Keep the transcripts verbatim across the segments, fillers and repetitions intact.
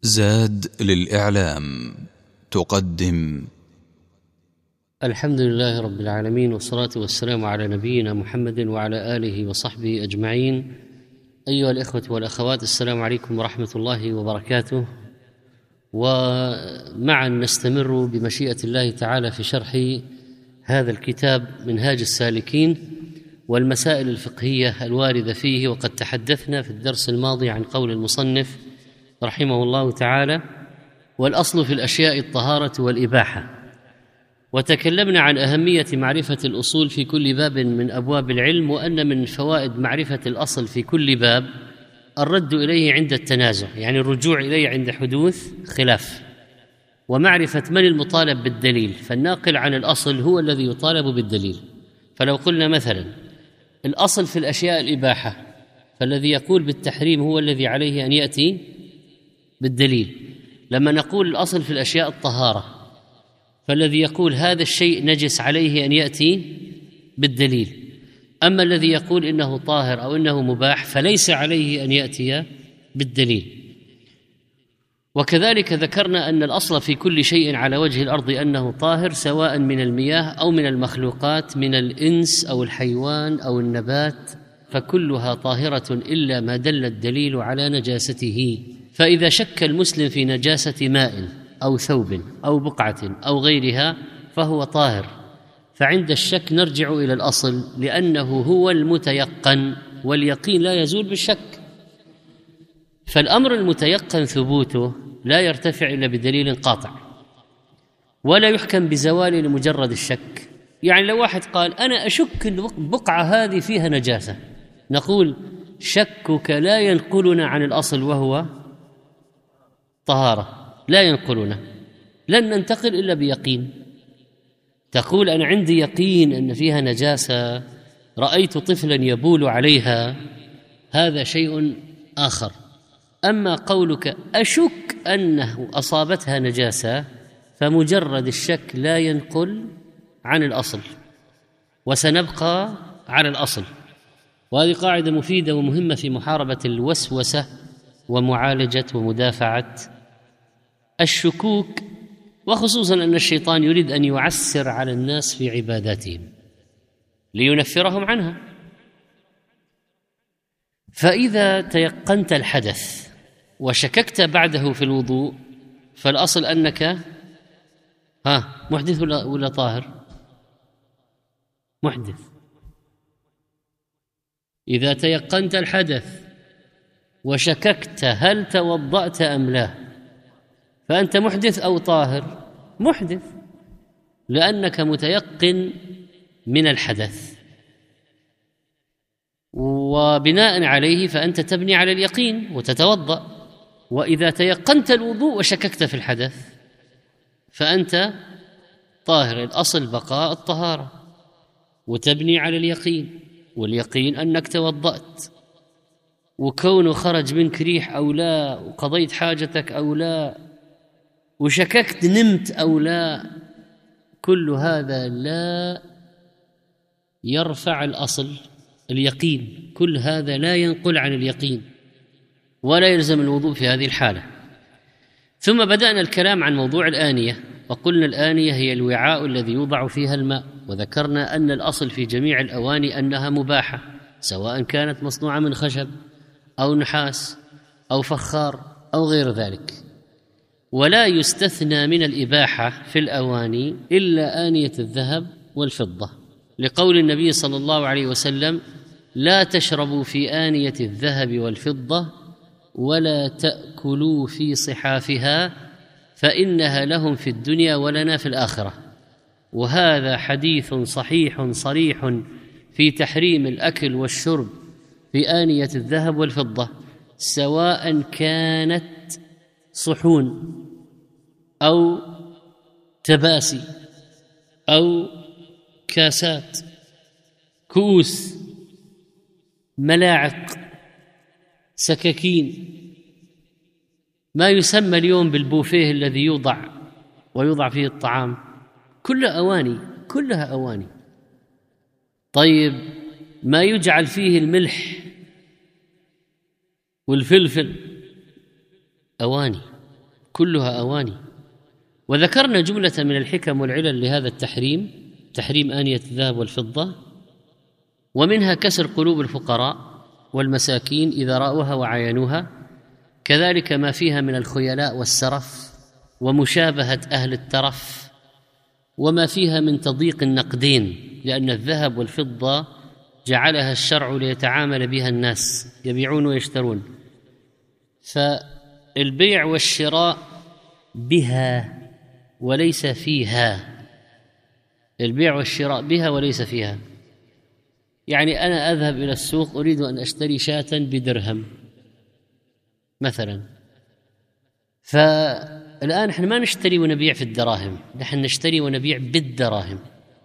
زاد للإعلام تقدم. الحمد لله رب العالمين، والصلاة والسلام على نبينا محمد وعلى آله وصحبه أجمعين. أيها الإخوة والأخوات، السلام عليكم ورحمة الله وبركاته. ومعا نستمر بمشيئة الله تعالى في شرح هذا الكتاب منهاج السالكين والمسائل الفقهية الواردة فيه. وقد تحدثنا في الدرس الماضي عن قول المصنف رحمه الله تعالى: والأصل في الأشياء الطهارة والإباحة. وتكلمنا عن أهمية معرفة الأصول في كل باب من أبواب العلم، وأن من فوائد معرفة الأصل في كل باب الرد إليه عند التنازع، يعني الرجوع إليه عند حدوث خلاف، ومعرفة من المطالب بالدليل، فالناقل عن الأصل هو الذي يطالب بالدليل. فلو قلنا مثلا الأصل في الأشياء الإباحة، فالذي يقول بالتحريم هو الذي عليه أن يأتي بالدليل. لما نقول الأصل في الأشياء الطهارة، فالذي يقول هذا الشيء نجس عليه أن يأتي بالدليل. أما الذي يقول إنه طاهر أو إنه مباح فليس عليه أن يأتي بالدليل. وكذلك ذكرنا أن الأصل في كل شيء على وجه الأرض أنه طاهر، سواء من المياه أو من المخلوقات، من الإنس أو الحيوان أو النبات، فكلها طاهرة إلا ما دل الدليل على نجاسته. فإذا شك المسلم في نجاسة ماء أو ثوب أو بقعة أو غيرها فهو طاهر، فعند الشك نرجع إلى الأصل، لأنه هو المتيقن، واليقين لا يزول بالشك. فالأمر المتيقن ثبوته لا يرتفع إلا بدليل قاطع، ولا يحكم بزواله لمجرد الشك. يعني لو واحد قال أنا أشك البقعة هذه فيها نجاسة، نقول شكك لا ينقلنا عن الأصل وهو طهارة، لا ينقلنا، لن ننتقل إلا بيقين. تقول أنا عندي يقين أن فيها نجاسة، رأيت طفلا يبول عليها، هذا شيء آخر. أما قولك أشك أنه أصابتها نجاسة، فمجرد الشك لا ينقل عن الأصل، وسنبقى على الأصل. وهذه قاعدة مفيدة ومهمة في محاربة الوسوسة ومعالجة ومدافعة الشكوك، وخصوصا أن الشيطان يريد أن يعسر على الناس في عباداتهم لينفرهم عنها. فإذا تيقنت الحدث وشككت بعده في الوضوء، فالأصل أنك ها محدث ولا, ولا طاهر؟ محدث. إذا تيقنت الحدث وشككت هل توضأت أم لا، فأنت محدث أو طاهر؟ محدث، لأنك متيقن من الحدث، وبناء عليه فأنت تبني على اليقين وتتوضأ. وإذا تيقنت الوضوء وشككت في الحدث فأنت طاهر، الأصل بقاء الطهارة، وتبني على اليقين، واليقين أنك توضأت، وكونه خرج منك ريح أو لا، وقضيت حاجتك أو لا، وشككت نمت أو لا، كل هذا لا يرفع الأصل اليقين، كل هذا لا ينقل عن اليقين، ولا يلزم الوضوء في هذه الحالة. ثم بدأنا الكلام عن موضوع الآنية، وقلنا الآنية هي الوعاء الذي يوضع فيها الماء، وذكرنا أن الأصل في جميع الأواني أنها مباحة، سواء كانت مصنوعة من خشب أو نحاس أو فخار أو غير ذلك. ولا يستثنى من الإباحة في الأواني إلا آنية الذهب والفضة، لقول النبي صلى الله عليه وسلم: لا تشربوا في آنية الذهب والفضة ولا تأكلوا في صحافها فإنها لهم في الدنيا ولنا في الآخرة. وهذا حديث صحيح صريح في تحريم الأكل والشرب في آنية الذهب والفضة، سواء كانت صحون أو تباسي أو كاسات، كؤوس، ملاعق، سكاكين، ما يسمى اليوم بالبوفيه الذي يوضع ويوضع فيه الطعام، كلها أواني، كلها أواني. طيب ما يجعل فيه الملح والفلفل أواني، كلها أواني. وذكرنا جملة من الحكم والعلل لهذا التحريم، تحريم آنية الذهب والفضة، ومنها كسر قلوب الفقراء والمساكين إذا رأوها وعاينوها، كذلك ما فيها من الخيلاء والسرف ومشابهة أهل الترف، وما فيها من تضييق النقدين، لأن الذهب والفضة جعلها الشرع ليتعامل بها الناس، يبيعون ويشترون، فالبيع والشراء بها وليس فيها، البيع والشراء بها وليس فيها. يعني أنا أذهب إلى السوق أريد أن أشتري شاة بدرهم مثلا، فالآن نحن ما نشتري ونبيع في الدراهم، نحن نشتري ونبيع بالدراهم.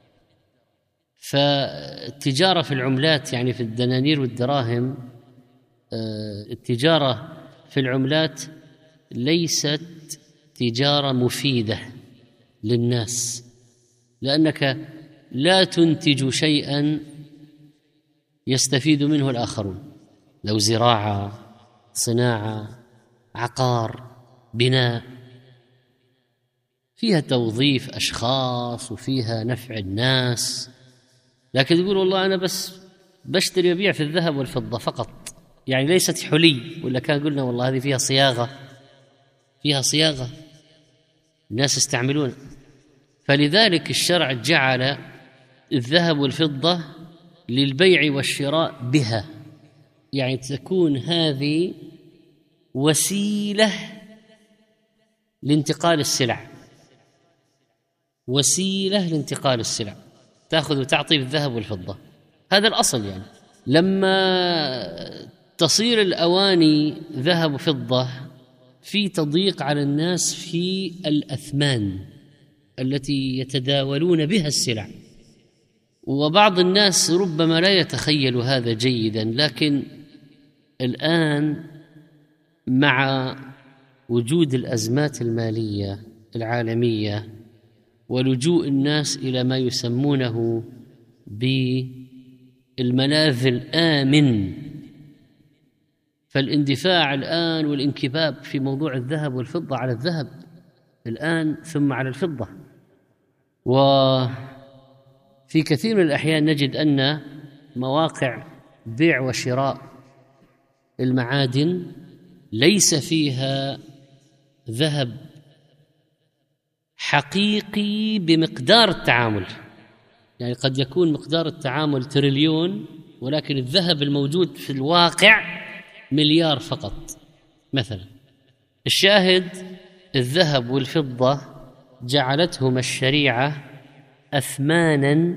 فالتجارة في العملات، يعني في الدنانير والدراهم، التجارة في العملات ليست تجارة مفيدة للناس، لأنك لا تنتج شيئا يستفيد منه الآخرون، لو زراعة، صناعة، عقار، بناء، فيها توظيف أشخاص وفيها نفع الناس. لكن يقول والله أنا بس بشتري وبيع في الذهب والفضة فقط، يعني ليست حلي، ولا كان قلنا والله هذه فيها صياغة، فيها صياغة الناس يستعملون. فلذلك الشرع جعل الذهب والفضة للبيع والشراء بها، يعني تكون هذه وسيلة لانتقال السلع، وسيلة لانتقال السلع، تأخذ وتعطي بالذهب والفضة، هذا الأصل. يعني لما تصير الأواني ذهب وفضة في تضييق على الناس في الأثمان التي يتداولون بها السلع، وبعض الناس ربما لا يتخيل هذا جيدا، لكن الآن مع وجود الأزمات المالية العالمية ولجوء الناس إلى ما يسمونه بالملاذ الآمن، فالاندفاع الآن والانكباب في موضوع الذهب والفضة على الذهب الآن ثم على الفضة. وفي كثير من الأحيان نجد أن مواقع بيع وشراء المعادن ليس فيها ذهب حقيقي بمقدار التعامل، يعني قد يكون مقدار التعامل تريليون، ولكن الذهب الموجود في الواقع مليار فقط مثلا. الشاهد الذهب والفضة جعلتهما الشريعة أثمانا،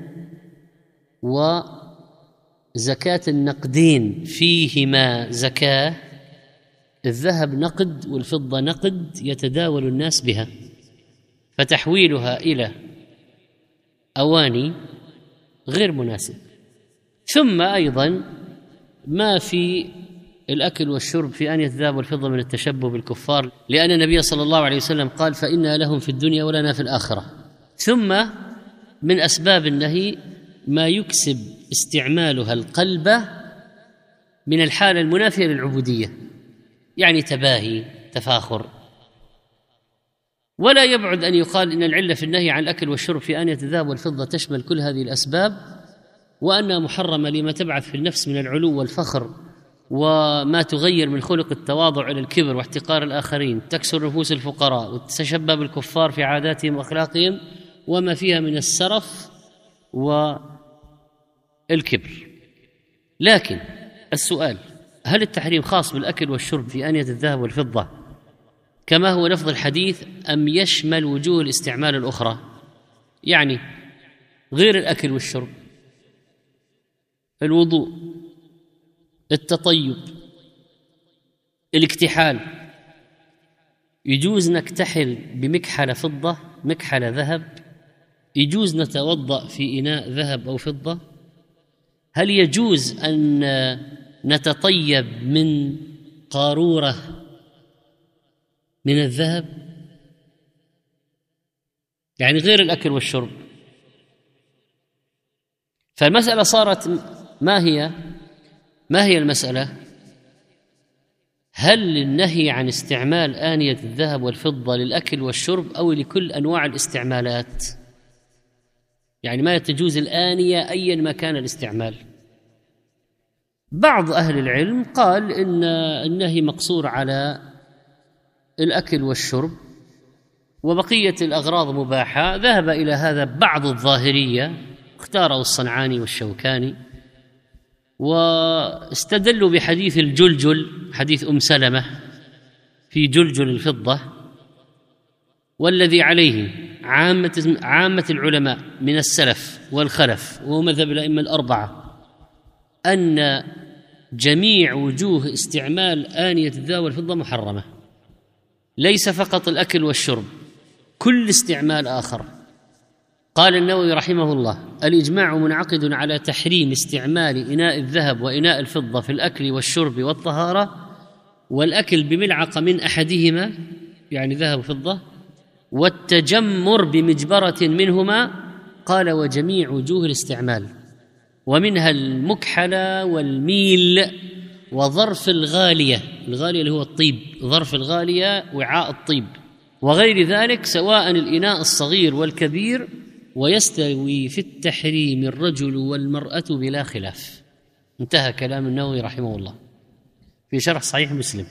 وزكاة النقدين فيهما زكاة، الذهب نقد والفضة نقد يتداول الناس بها، فتحويلها إلى أواني غير مناسب. ثم أيضا ما في الأكل والشرب في آنية الذهب والفضة من التشبه بالكفار، لأن النبي صلى الله عليه وسلم قال فإنها لهم في الدنيا ولنا في الآخرة. ثم من أسباب النهي ما يكسب استعمالها القلب من الحالة المنافية للعبودية، يعني تباهي، تفاخر. ولا يبعد أن يقال إن العلة في النهي عن الأكل والشرب في آنية الذهب والفضة تشمل كل هذه الأسباب، وأنها محرمة لما تبعث في النفس من العلو والفخر، وما تغير من خلق التواضع إلى الكبر واحتقار الآخرين، تكسر نفوس الفقراء وتتشبه بالكفار في عاداتهم وأخلاقهم، وما فيها من السرف والكبر. لكن السؤال: هل التحريم خاص بالأكل والشرب في آنية الذهب والفضة كما هو لفظ الحديث، أم يشمل وجوه الاستعمال الأخرى؟ يعني غير الأكل والشرب، الوضوء، التطيب، الاكتحال، يجوز نكتحل بمكحلة فضة، مكحلة ذهب؟ يجوز نتوضأ في إناء ذهب أو فضة؟ هل يجوز أن نتطيب من قارورة من الذهب؟ يعني غير الأكل والشرب. فالمسألة صارت ما هي؟ ما هي المسألة؟ هل النهي عن استعمال آنية الذهب والفضة للأكل والشرب أو لكل أنواع الاستعمالات؟ يعني ما تجوز الآنية أيا ما كان الاستعمال. بعض أهل العلم قال إن النهي مقصور على الأكل والشرب وبقية الأغراض مباحة. ذهب إلى هذا بعض الظاهرية، اختاره الصنعاني والشوكاني، واستدلوا بحديث الجلجل، حديث أم سلمة في جلجل الفضة، والذي عليه عامة عامة العلماء من السلف والخلف وهو مذهب الأئمة الأربعة، أن جميع وجوه استعمال آنية الذهب والفضة محرمة، ليس فقط الأكل والشرب، كل استعمال آخر. قال النووي رحمه الله: الإجماع منعقد على تحريم استعمال إناء الذهب وإناء الفضة في الأكل والشرب والطهارة، والأكل بملعقة من أحدهما يعني ذهب وفضة، والتجمر بمجبرة منهما. قال: وجميع وجوه الاستعمال، ومنها المكحلة والميل وظرف الغالية، الغالية اللي هو الطيب، ظرف الغالية وعاء الطيب، وغير ذلك، سواء الإناء الصغير والكبير، ويستوي في التحريم الرجل والمرأة بلا خلاف. انتهى كلام النووي رحمه الله في شرح صحيح مسلم.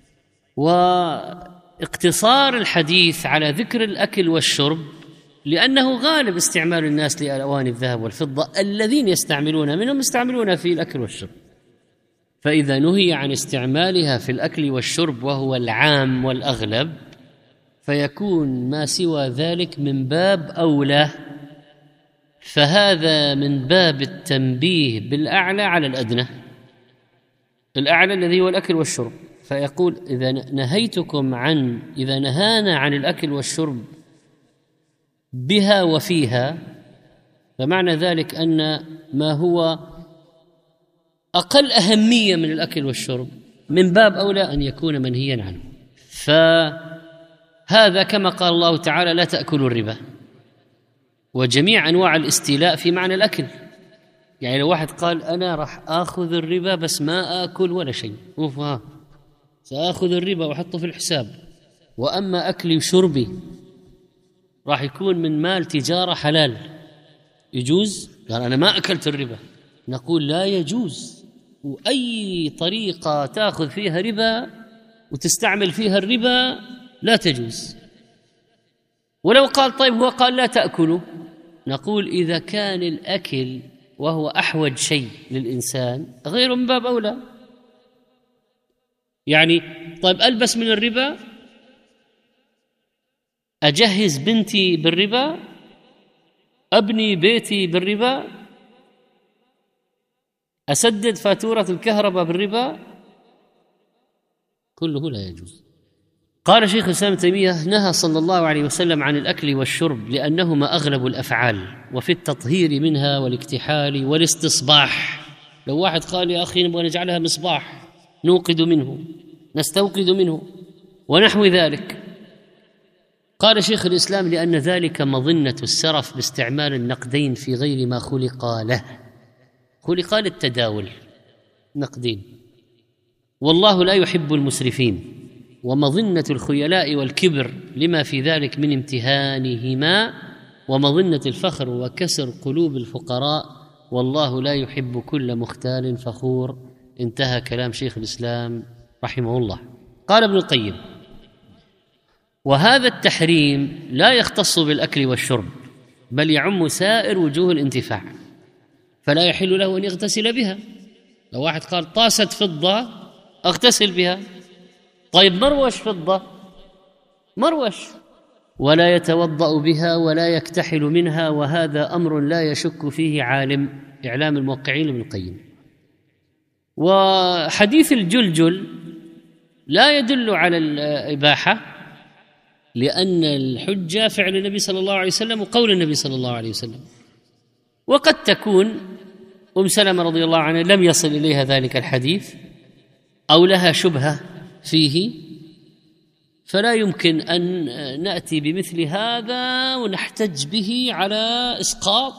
واقتصار الحديث على ذكر الأكل والشرب لأنه غالب استعمال الناس لأواني الذهب والفضة، الذين يستعملون منهم يستعملون في الأكل والشرب، فإذا نهي عن استعمالها في الأكل والشرب وهو العام والأغلب، فيكون ما سوى ذلك من باب أولى. فهذا من باب التنبيه بالأعلى على الأدنى، الأعلى الذي هو الأكل والشرب. فيقول: إذا نهيتكم عن إذا نهانا عن الأكل والشرب بها وفيها، فمعنى ذلك أن ما هو أقل أهمية من الأكل والشرب من باب أولى أن يكون منهيا عنه. فهذا كما قال الله تعالى: لا تأكلوا الربا، وجميع أنواع الاستيلاء في معنى الأكل. يعني لو واحد قال: أنا راح آخذ الربا بس ما آكل ولا شيء، ها سآخذ الربا وأحطه في الحساب، وأما أكلي وشربي راح يكون من مال تجارة حلال، يجوز؟ قال: أنا ما أكلت الربا. نقول: لا يجوز، وأي طريقة تأخذ فيها ربا وتستعمل فيها الربا لا تجوز. ولو قال: طيب هو قال لا تأكلوا، نقول: إذا كان الأكل وهو أحوج شيء للإنسان غير من باب أولى. يعني طيب ألبس من الربا، أجهز بنتي بالربا، أبني بيتي بالربا، أسدد فاتورة الكهرباء بالربا، كله لا يجوز. قال شيخ الإسلام ابن تيمية: نهى صلى الله عليه وسلم عن الأكل والشرب لأنهما أغلب الأفعال، وفي التطهير منها والاكتحال والاستصباح. لو واحد قال: يا أخي نبغى نجعلها مصباح نوقد منه نستوقد منه ونحو ذلك. قال شيخ الإسلام: لأن ذلك مظنة السرف باستعمال النقدين في غير ما خلق له، خلق للتداول نقدين، والله لا يحب المسرفين، ومظنة الخيلاء والكبر لما في ذلك من امتهانهما، ومظنة الفخر وكسر قلوب الفقراء، والله لا يحب كل مختال فخور. انتهى كلام شيخ الإسلام رحمه الله. قال ابن القيم: وهذا التحريم لا يختص بالأكل والشرب، بل يعم سائر وجوه الانتفاع، فلا يحل له أن يغتسل بها. لو واحد قال: طاسة فضة أغتسل بها، طيب مروش فضة، مروش، ولا يتوضأ بها ولا يكتحل منها، وهذا أمر لا يشك فيه عالم. إعلام الموقعين لابن القيم. وحديث الجلجل لا يدل على الإباحة، لأن الحجة فعل النبي صلى الله عليه وسلم وقول النبي صلى الله عليه وسلم. وقد تكون أم سلمة رضي الله عنها لم يصل إليها ذلك الحديث أو لها شبهة فيه، فلا يمكن أن نأتي بمثل هذا ونحتج به على إسقاط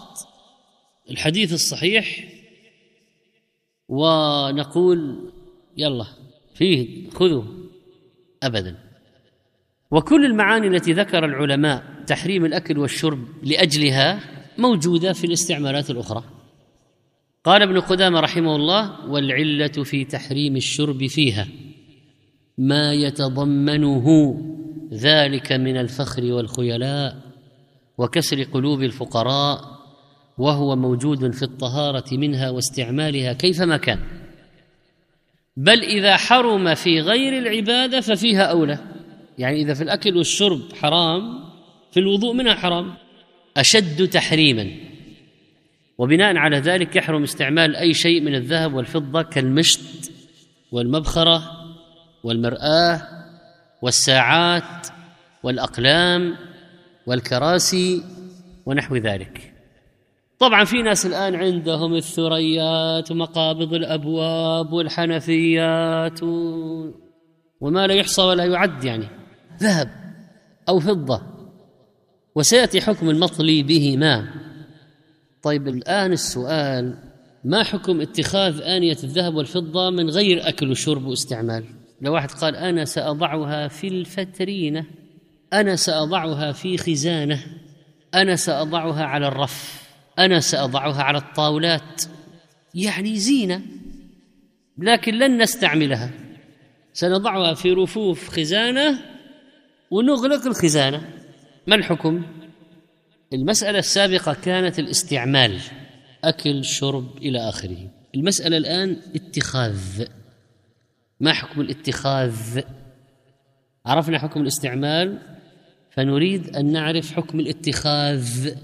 الحديث الصحيح ونقول يلا فيه خذوا أبدا. وكل المعاني التي ذكر العلماء تحريم الأكل والشرب لأجلها موجودة في الاستعمالات الأخرى. قال ابن قدامة رحمه الله: والعلة في تحريم الشرب فيها ما يتضمنه ذلك من الفخر والخيلاء وكسر قلوب الفقراء، وهو موجود في الطهارة منها واستعمالها كيفما كان، بل إذا حرم في غير العبادة ففيها أولى. يعني إذا في الأكل والشرب حرام، في الوضوء منها حرام أشد تحريما. وبناء على ذلك يحرم استعمال أي شيء من الذهب والفضة كالمشط والمبخرة والمرآة والساعات والأقلام والكراسي ونحو ذلك. طبعا في ناس الآن عندهم الثريات ومقابض الأبواب والحنفيات و... وما لا يحصى ولا يعد، يعني ذهب أو فضة، وسيأتي حكم المطلي بهما. طيب الآن السؤال: ما حكم اتخاذ آنية الذهب والفضة من غير أكل وشرب واستعمال؟ لو واحد قال: أنا سأضعها في الفترينة، أنا سأضعها في خزانة، أنا سأضعها على الرف، أنا سأضعها على الطاولات، يعني زينة لكن لن نستعملها، سنضعها في رفوف خزانة ونغلق الخزانة. ما الحكم؟ المسألة السابقة كانت الاستعمال، أكل شرب إلى آخره. المسألة الآن اتخاذ. ما حكم الاتخاذ؟ عرفنا حكم الاستعمال، فنريد أن نعرف حكم الاتخاذ.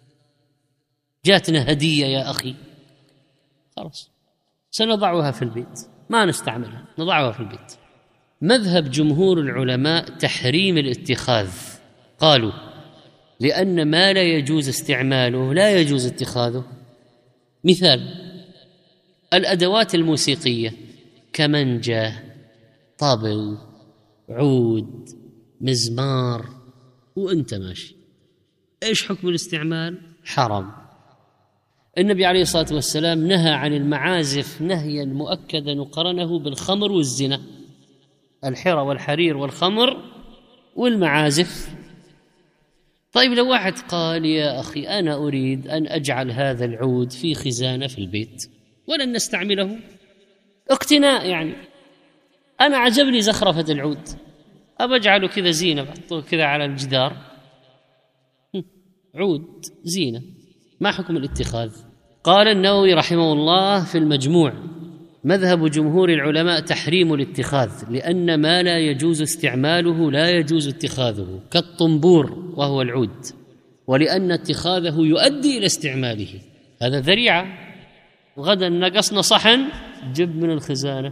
جاتنا هدية يا أخي، خلاص سنضعها في البيت، ما نستعملها، نضعها في البيت. مذهب جمهور العلماء تحريم الاتخاذ. قالوا: لأن ما لا يجوز استعماله لا يجوز اتخاذه. مثال: الأدوات الموسيقية كمنجة، طبل، عود، مزمار، وأنت ماشي، إيش حكم الاستعمال؟ حرام. النبي عليه الصلاة والسلام نهى عن المعازف نهيا مؤكدا وقرنه بالخمر والزنا، الحرى والحرير والخمر والمعازف. طيب لو واحد قال: يا أخي أنا أريد أن أجعل هذا العود في خزانة في البيت ولن نستعمله، اقتناء، يعني أنا عجبني زخرفة العود، أبى أجعله كذا زينة، بحطه كذا على الجدار، عود زينة. ما حكم الاتخاذ؟ قال النووي رحمه الله في المجموع: مذهب جمهور العلماء تحريم الاتخاذ، لأن ما لا يجوز استعماله لا يجوز اتخاذه، كالطنبور وهو العود، ولأن اتخاذه يؤدي إلى استعماله. هذا ذريعة. غدا نقصنا صحن، جب من الخزانة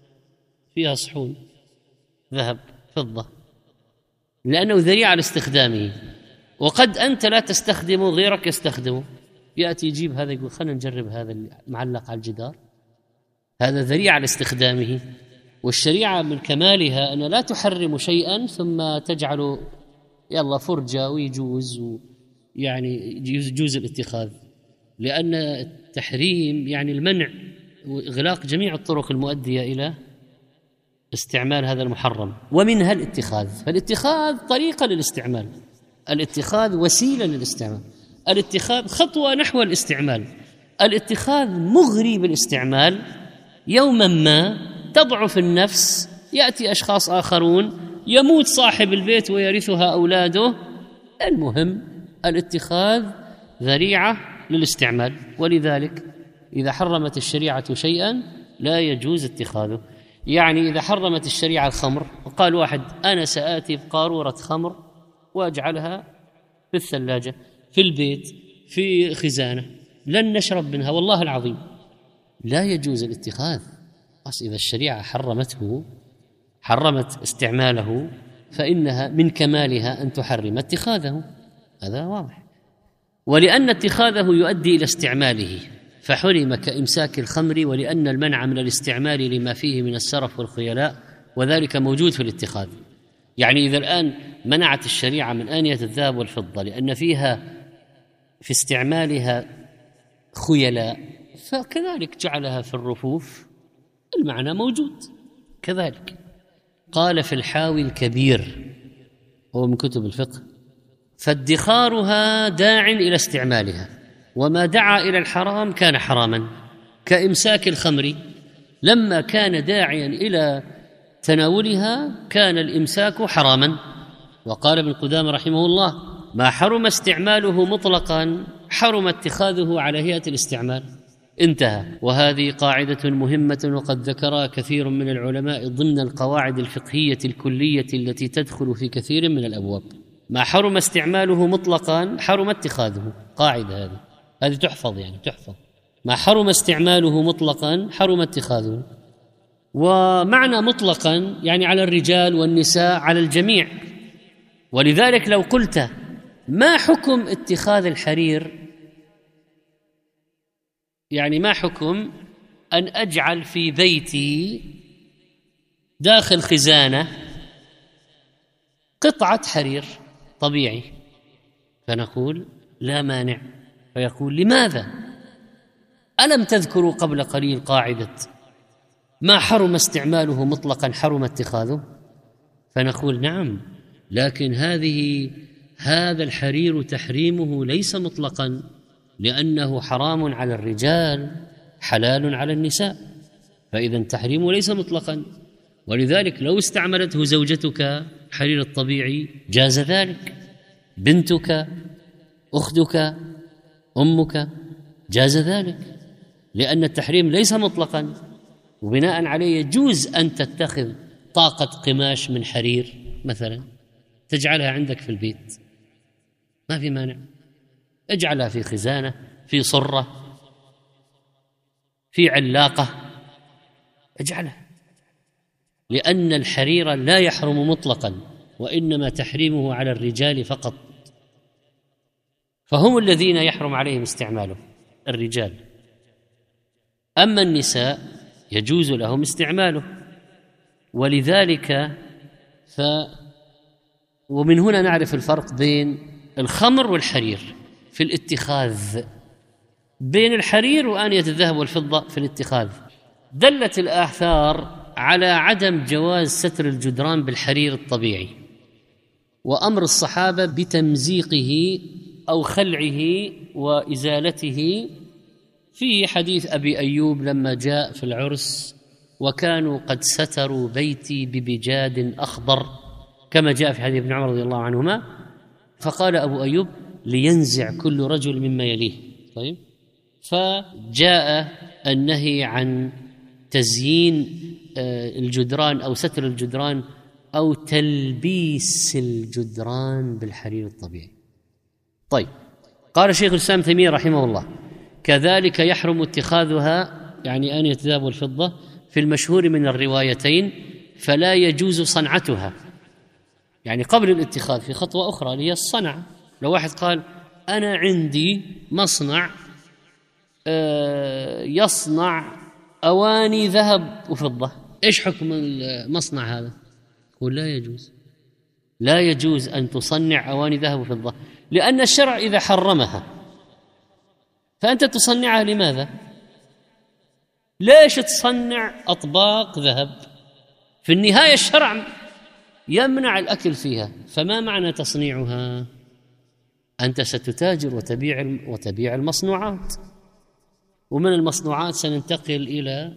فيها صحون ذهب فضة، لأنه ذريعة لاستخدامه. وقد أنت لا تستخدمه، غيرك يستخدمه، يأتي يجيب هذا يقول: خلنا نجرب هذا اللي معلق على الجدار، هذا ذريعة لاستخدامه. والشريعة من كمالها أن لا تحرم شيئا ثم تجعل يلا فرجة ويجوز، يعني يجوز الاتخاذ، لأن التحريم يعني المنع وإغلاق جميع الطرق المؤدية إلى استعمال هذا المحرم، ومنها الاتخاذ. فالاتخاذ طريقة للاستعمال، الاتخاذ وسيلة للاستعمال، الاتخاذ خطوة نحو الاستعمال، الاتخاذ مغري بالاستعمال. يوما ما تضعف النفس، يأتي أشخاص آخرون، يموت صاحب البيت ويرثها أولاده. المهم الاتخاذ ذريعة للاستعمال، ولذلك إذا حرمت الشريعة شيئا لا يجوز اتخاذه. يعني إذا حرمت الشريعة الخمر، وقال واحد: أنا سآتي بقارورة خمر وأجعلها في الثلاجة في البيت في خزانة، لن نشرب منها والله العظيم، لا يجوز الاتخاذ. بس إذا الشريعة حرمته، حرمت استعماله، فإنها من كمالها أن تحرم اتخاذه، هذا واضح. ولأن اتخاذه يؤدي إلى استعماله فحرم كإمساك الخمر، ولأن المنع من الاستعمال لما فيه من السرف والخيلاء، وذلك موجود في الاتخاذ. يعني إذا الآن منعت الشريعة من آنية الذهب والفضة لأن فيها في استعمالها خيلاء، فكذلك جعلها في الرفوف، المعنى موجود. كذلك. قال في الحاوي الكبير، هو من كتب الفقه: فادخارها داع إلى استعمالها، وما دعا إلى الحرام كان حراما، كإمساك الخمر، لما كان داعيا إلى تناولها كان الإمساك حراما. وقال ابن قدامة رحمه الله: ما حرم استعماله مطلقا حرم اتخاذه على هيئة الاستعمال. انتهى. وهذه قاعدة مهمة وقد ذكرها كثير من العلماء ضمن القواعد الفقهية الكلية التي تدخل في كثير من الأبواب. ما حرم استعماله مطلقا حرم اتخاذه، قاعدة هذه هذه تحفظ، يعني تحفظ. ما حرم استعماله مطلقا حرم اتخاذه. ومعنى مطلقا يعني على الرجال والنساء، على الجميع. ولذلك لو قلت: ما حكم اتخاذ الحرير؟ يعني ما حكم أن أجعل في بيتي داخل خزانة قطعة حرير طبيعي؟ فنقول: لا مانع. فيقول: لماذا؟ ألم تذكروا قبل قليل قاعدة ما حرم استعماله مطلقا حرم اتخاذه؟ فنقول: نعم، لكن هذه هذا الحرير تحريمه ليس مطلقا، لأنه حرام على الرجال حلال على النساء، فإذا تحريمه ليس مطلقا. ولذلك لو استعملته زوجتك حرير الطبيعي جاز ذلك، بنتك، أختك، أمك، جاز ذلك، لأن التحريم ليس مطلقا. وبناء عليه يجوز أن تتخذ طاقة قماش من حرير مثلا تجعلها عندك في البيت، ما في مانع. اجعلها في خزانة، في صرة، في علاقة، اجعلها، لأن الحرير لا يحرم مطلقا، وإنما تحريمه على الرجال فقط، فهم الذين يحرم عليهم استعماله، الرجال. أما النساء يجوز لهم استعماله. ولذلك ف ومن هنا نعرف الفرق بين الخمر والحرير في الاتخاذ، بين الحرير وآنية الذهب والفضة في الاتخاذ. دلت الآثار على عدم جواز ستر الجدران بالحرير الطبيعي، وأمر الصحابة بتمزيقه أو خلعه وإزالته، في حديث أبي أيوب لما جاء في العرس: وكانوا قد ستروا بيتي ببجاد أخضر، كما جاء في حديث ابن عمر رضي الله عنهما. فقال أبو أيوب: لينزع كل رجل مما يليه. طيب، فجاء النهي عن تزيين الجدران أو ستر الجدران أو تلبيس الجدران بالحرير الطبيعي. طيب، قال شيخ الإسلام ابن تيمية رحمه الله: كذلك يحرم اتخاذها، يعني آنية الذهب والفضة، في المشهور من الروايتين، فلا يجوز صنعتها، يعني قبل الاتخاذ في خطوة أخرى اللي هي الصنع. لو واحد قال: أنا عندي مصنع يصنع أواني ذهب وفضة، إيش حكم المصنع هذا؟ يقول: لا يجوز، لا يجوز أن تصنع أواني ذهب وفضة، لأن الشرع إذا حرمها فأنت تصنعها لماذا؟ ليش تصنع أطباق ذهب؟ في النهاية الشرع يمنع الأكل فيها، فما معنى تصنيعها؟ أنت ستتاجر وتبيع وتبيع المصنوعات، ومن المصنوعات سننتقل إلى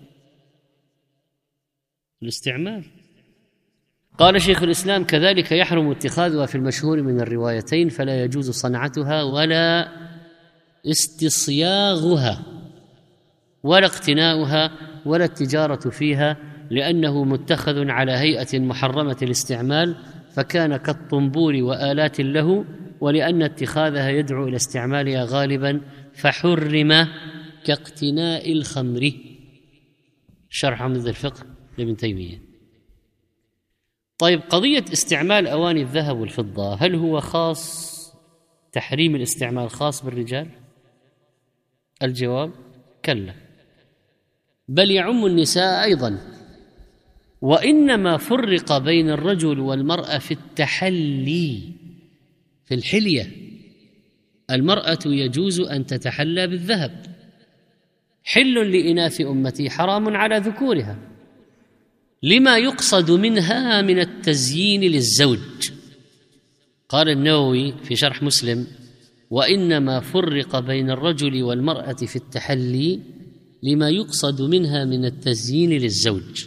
الاستعمال. قال شيخ الإسلام: كذلك يحرم اتخاذها في المشهور من الروايتين، فلا يجوز صنعتها ولا استصياغها ولا اقتناؤها ولا التجارة فيها، لأنه متخذ على هيئة محرمة الاستعمال، فكان كالطنبور وآلات له، ولأن اتخاذها يدعو إلى استعمالها غالبا فحرم كاقتناء الخمر. شرح عمدة الفقه لابن تيمية. طيب، قضية استعمال أواني الذهب والفضة، هل هو خاص، تحريم الاستعمال خاص بالرجال؟ الجواب: كلا، بل يعم النساء أيضا، وإنما فرق بين الرجل والمرأة في التحلي، في الحلية. المرأة يجوز أن تتحلى بالذهب، حل لإناث أمتي حرام على ذكورها، لما يقصد منها من التزيين للزوج. قال النووي في شرح مسلم: وإنما فرق بين الرجل والمرأة في التحلي لما يقصد منها من التزيين للزوج.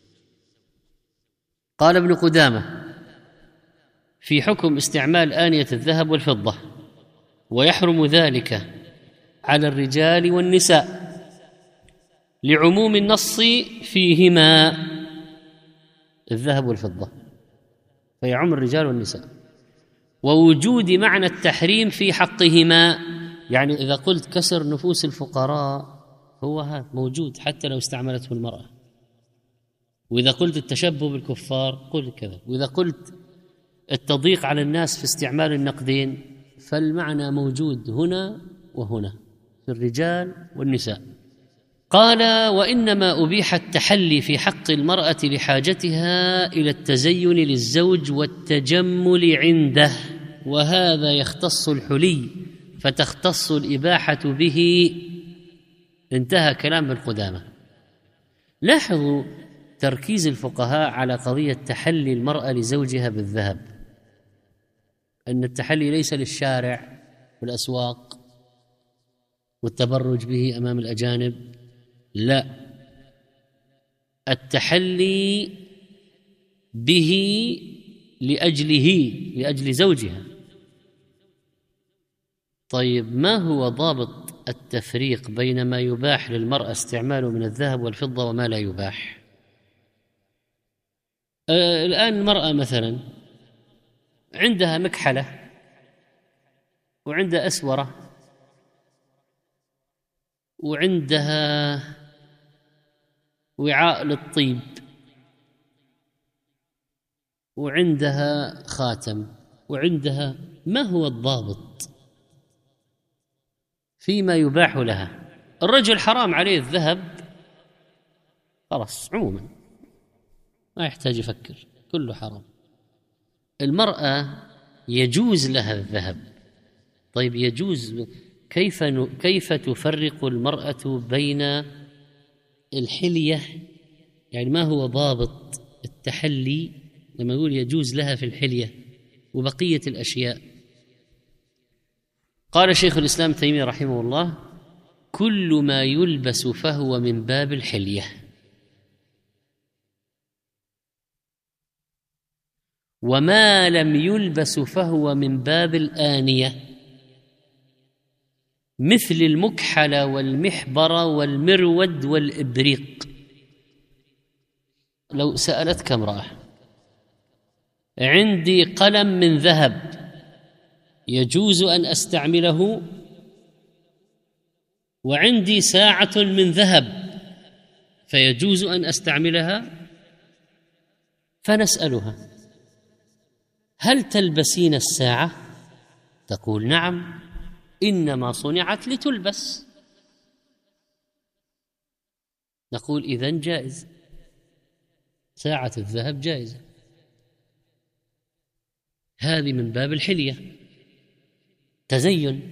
قال ابن قدامة في حكم استعمال آنية الذهب والفضة: ويحرم ذلك على الرجال والنساء لعموم النص فيهما، الذهب والفضة فيعم الرجال والنساء، ووجود معنى التحريم في حقهما. يعني إذا قلت كسر نفوس الفقراء هو هذا موجود حتى لو استعملته المرأة، وإذا قلت التشبه بالكفار قل كذا، وإذا قلت التضييق على الناس في استعمال النقدين فالمعنى موجود هنا وهنا في الرجال والنساء. قال: وإنما أبيح التحلي في حق المرأة لحاجتها إلى التزين للزوج والتجمل عنده، وهذا يختص الحلي فتختص الإباحة به. انتهى كلام ابن قدامة. لاحظوا تركيز الفقهاء على قضية تحلي المرأة لزوجها بالذهب، أن التحلي ليس للشارع والأسواق والتبرج به أمام الأجانب، لا، التحلي به لأجله، لأجل زوجها. طيب، ما هو ضابط التفريق بين ما يباح للمرأة استعماله من الذهب والفضة وما لا يباح؟ آه الآن المرأة مثلا عندها مكحلة وعندها أسورة وعندها وعاء للطيب وعندها خاتم وعندها، ما هو الضابط فيما يباح لها؟ الرجل حرام عليه الذهب خلاص عموما ما يحتاج يفكر، كله حرام. المرأة يجوز لها الذهب. طيب يجوز، كيف كيف تفرق المرأة بين الحلية؟ يعني ما هو ضابط التحلي لما يقول يجوز لها في الحلية وبقية الأشياء؟ قال شيخ الإسلام تيمية رحمه الله: كل ما يلبس فهو من باب الحلية، وما لم يلبس فهو من باب الآنية، مثل المكحل والمحبر والمرود والإبريق. لو سألتك امرأة: عندي قلم من ذهب يجوز أن أستعمله، وعندي ساعة من ذهب فيجوز أن أستعملها، فنسألها: هل تلبسين الساعة؟ تقول: نعم، إنما صنعت لتلبس. نقول: إذن جائز، ساعة الذهب جائزة، هذه من باب الحلية، تزين.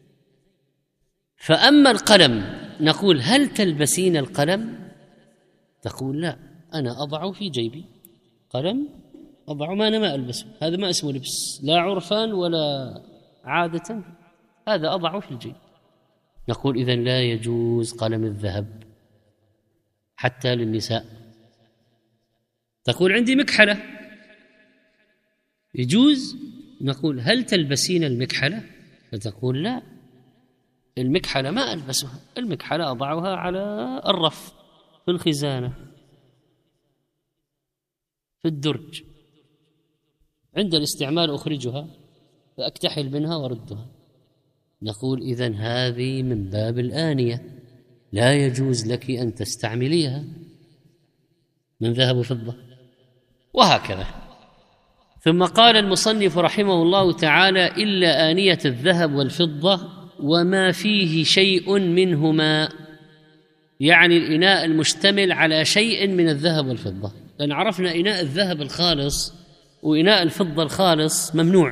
فأما القلم نقول: هل تلبسين القلم؟ تقول: لا، أنا أضع في جيبي قلم، أضع ما أنا ما ألبسه، هذا ما اسمه لبس لا عرفا ولا عادة، هذا أضعه في الجيب. نقول: إذن لا يجوز قلم الذهب حتى للنساء. تقول: عندي مكحلة يجوز؟ نقول: هل تلبسين المكحلة؟ فتقول: لا، المكحلة ما ألبسها، المكحلة أضعها على الرف في الخزانة في الدرج، عند الاستعمال أخرجها فأكتحل منها وردها. نقول: إذن هذه من باب الآنية، لا يجوز لك أن تستعمليها من ذهب وفضة، وهكذا. ثم قال المصنف رحمه الله تعالى: إلا آنية الذهب والفضة وما فيه شيء منهما، يعني الإناء المشتمل على شيء من الذهب والفضة، لأن عرفنا إناء الذهب الخالص وإناء الفضة الخالص ممنوع.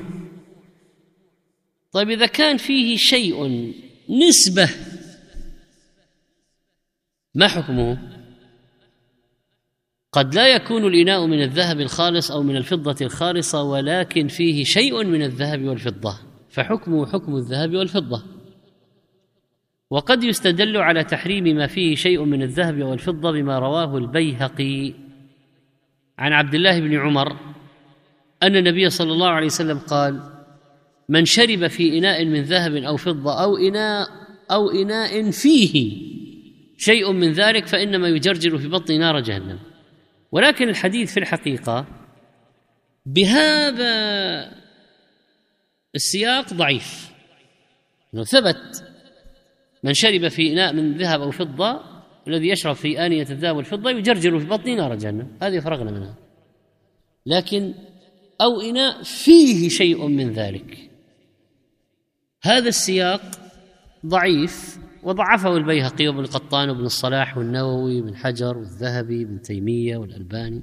طيب إذا كان فيه شيء نسبة، ما حكمه؟ قد لا يكون الإناء من الذهب الخالص أو من الفضة الخالصة، ولكن فيه شيء من الذهب والفضة، فحكمه حكم الذهب والفضة. وقد يستدل على تحريم ما فيه شيء من الذهب والفضة بما رواه البيهقي عن عبد الله بن عمر أن النبي صلى الله عليه وسلم قال: من شرب في إناء من ذهب أو فضة أو إناء أو إناء فيه شيء من ذلك فإنما يجرجر في بطن نار جهنم. ولكن الحديث في الحقيقة بهذا السياق ضعيف، إنه ثبت من شرب في إناء من ذهب أو فضة، الذي يشرب في آنية الذهب والفضة يجرجر في بطن نار جهنم، هذه فرغنا منها. لكن أو إناء فيه شيء من ذلك، هذا السياق ضعيف، وضعفه البيهقي وابن القطان وابن الصلاح والنووي وابن حجر والذهبي وابن تيمية والألباني.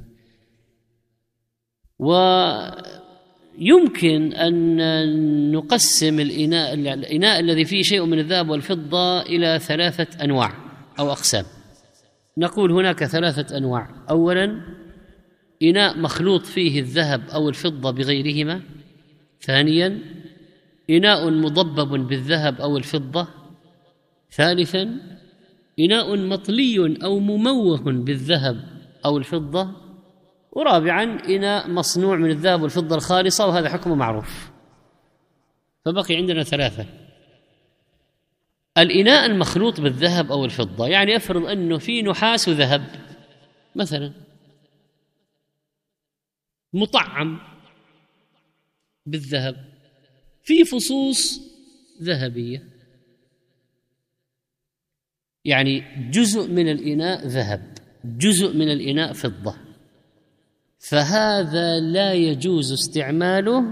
ويمكن أن نقسم الإناء, الإناء الذي فيه شيء من الذهب والفضة إلى ثلاثة أنواع أو أقسام. نقول هناك ثلاثة أنواع: أولا إناء مخلوط فيه الذهب أو الفضة بغيرهما. ثانيا إناء مضبب بالذهب أو الفضة. ثالثا إناء مطلي أو مموه بالذهب أو الفضة. ورابعا إناء مصنوع من الذهب والفضة الخالصة، وهذا حكمه معروف. فبقي عندنا ثلاثة: الإناء المخلوط بالذهب أو الفضة، يعني أفرض أنه في نحاس وذهب مثلا مطعم بالذهب، في فصوص ذهبية، يعني جزء من الإناء ذهب، جزء من الإناء فضة، فهذا لا يجوز استعماله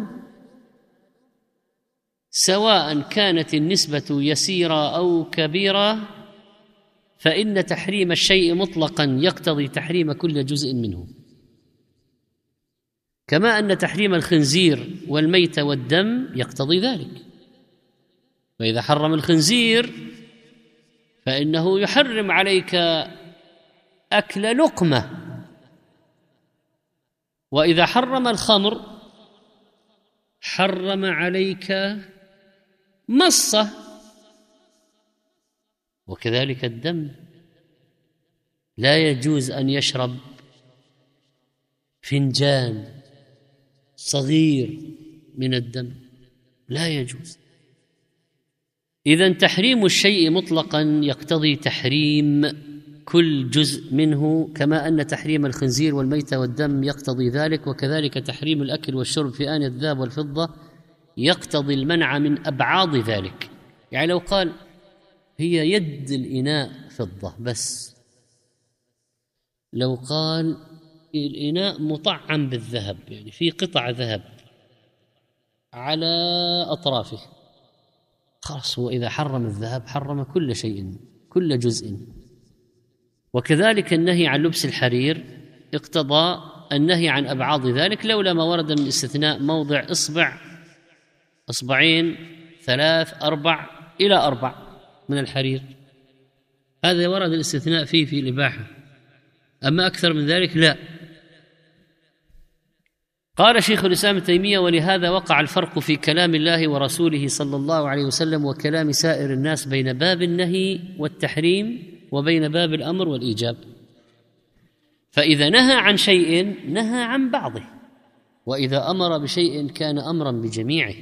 سواء كانت النسبة يسيرة أو كبيرة، فإن تحريم الشيء مطلقا يقتضي تحريم كل جزء منه، كما أن تحريم الخنزير والميت والدم يقتضي ذلك. فإذا حرم الخنزير فإنه يحرم عليك أكل لقمة، وإذا حرم الخمر حرم عليك مصة، وكذلك الدم لا يجوز أن يشرب فنجان صغير من الدم، لا يجوز. إذن تحريم الشيء مطلقا يقتضي تحريم كل جزء منه، كما أن تحريم الخنزير والميت والدم يقتضي ذلك، وكذلك تحريم الأكل والشرب في آنية الذهب والفضة يقتضي المنع من أبعاض ذلك. يعني لو قال هي يد الإناء فضة بس، لو قال الإناء مطعم بالذهب، يعني في قطع ذهب على أطرافه، خلاص هو إذا حرم الذهب حرم كل شيء، كل جزء. وكذلك النهي عن لبس الحرير اقتضى النهي عن أبعاض ذلك، لولا ما ورد من الاستثناء موضع إصبع، إصبعين، ثلاث، أربع، إلى أربع من الحرير، هذا ورد الاستثناء فيه في الإباحة، أما أكثر من ذلك لا. قال شيخ الإسلام ابن تيمية: ولهذا وقع الفرق في كلام الله ورسوله صلى الله عليه وسلم وكلام سائر الناس بين باب النهي والتحريم وبين باب الأمر والإيجاب. فإذا نهى عن شيء نهى عن بعضه، وإذا أمر بشيء كان أمرا بجميعه.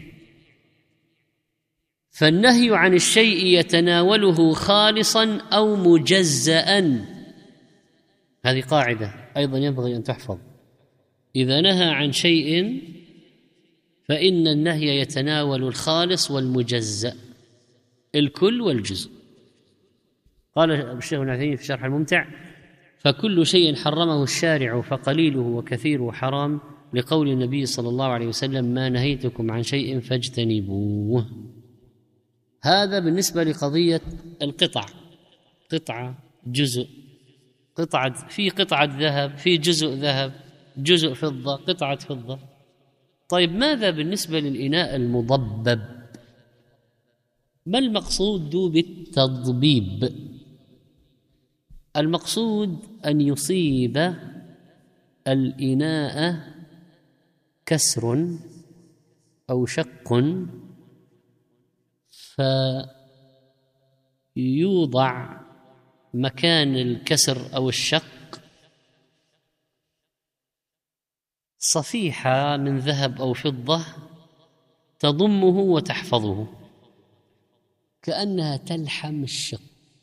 فالنهي عن الشيء يتناوله خالصا أو مجزأ، هذه قاعدة أيضا ينبغي أن تحفظ. إذا نهى عن شيء فإن النهي يتناول الخالص والمجزأ، الكل والجزء. قال الشيخ ابن عثيمين في شرح الممتع: فكل شيء حرمه الشارع فقليله وكثيره حرام، لقول النبي صلى الله عليه وسلم: ما نهيتكم عن شيء فاجتنبوه. هذا بالنسبة لقضية القطع، قطعة، جزء، قطعة، في قطعة ذهب، في جزء ذهب، جزء فضة، قطعة فضة. طيب ماذا بالنسبة للإناء المضبب؟ ما المقصود بالتضبيب؟ المقصود أن يصيب الإناء كسر أو شق فيوضع مكان الكسر أو الشق صفيحة من ذهب أو فضة تضمه وتحفظه كأنها تلحم الشق.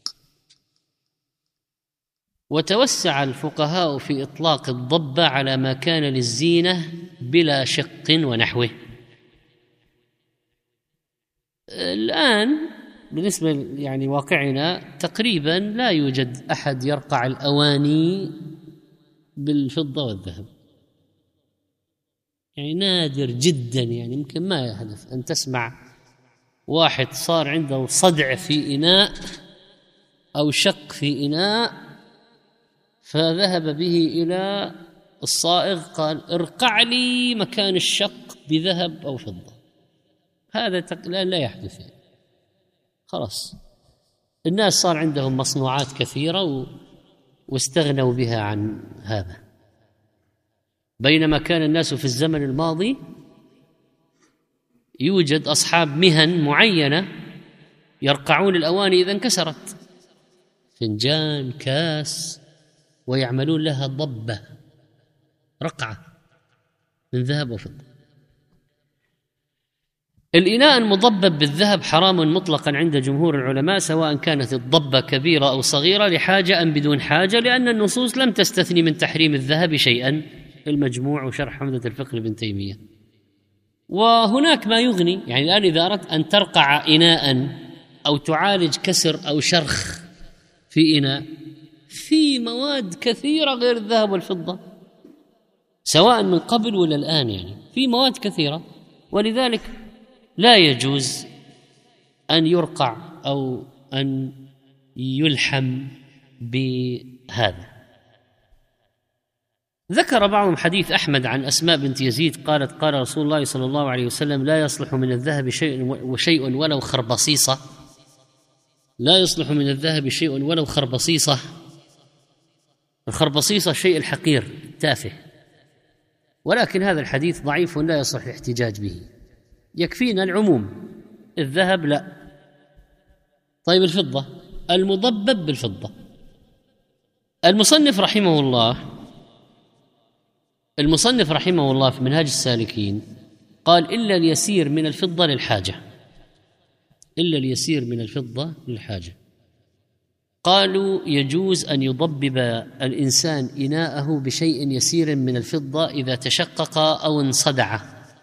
وتوسع الفقهاء في إطلاق الضبة على ما كان للزينة بلا شق ونحوه. الآن بالنسبة يعني واقعنا تقريبا لا يوجد أحد يرقع الأواني بالفضة والذهب، يعني نادر جدا، يعني يمكن ما يحدث أن تسمع واحد صار عنده صدع في إناء أو شق في إناء فذهب به إلى الصائغ قال ارقع لي مكان الشق بذهب أو فضة. هذا لا يحدث، يعني خلاص الناس صار عندهم مصنوعات كثيرة واستغنوا بها عن هذا، بينما كان الناس في الزمن الماضي يوجد أصحاب مهن معينة يرقعون الأواني إذا انكسرت، فنجان، كاس، ويعملون لها ضبة رقعة من ذهب وفضة. الإناء المضبب بالذهب حرام مطلقا عند جمهور العلماء، سواء كانت الضبة كبيرة أو صغيرة، لحاجة أم بدون حاجة، لأن النصوص لم تستثني من تحريم الذهب شيئا. المجموع وشرح حمدة الفقه لابن تيمية. وهناك ما يغني، يعني الآن إذا أردت أن ترقع إناء أو تعالج كسر أو شرخ في إناء، في مواد كثيرة غير الذهب والفضة، سواء من قبل ولا الآن، يعني في مواد كثيرة، ولذلك لا يجوز أن يرقع أو أن يلحم بهذا. ذكر بعضهم حديث أحمد عن أسماء بنت يزيد قالت قال رسول الله صلى الله عليه وسلم لا يصلح من الذهب شيء وشيء ولو خربصيصة، لا يصلح من الذهب شيء ولو خربصيصة. الخربصيصة شيء الحقير تافه، ولكن هذا الحديث ضعيف لا يصح الاحتجاج به، يكفينا العموم. الذهب لا. طيب الفضة، المضبب بالفضة. المصنف رحمه الله المصنف رحمه الله في منهاج السالكين قال إلا اليسير من الفضة للحاجة، إلا اليسير من الفضة للحاجة. قالوا يجوز أن يضبب الإنسان إناءه بشيء يسير من الفضة إذا تشقق أو انصدع.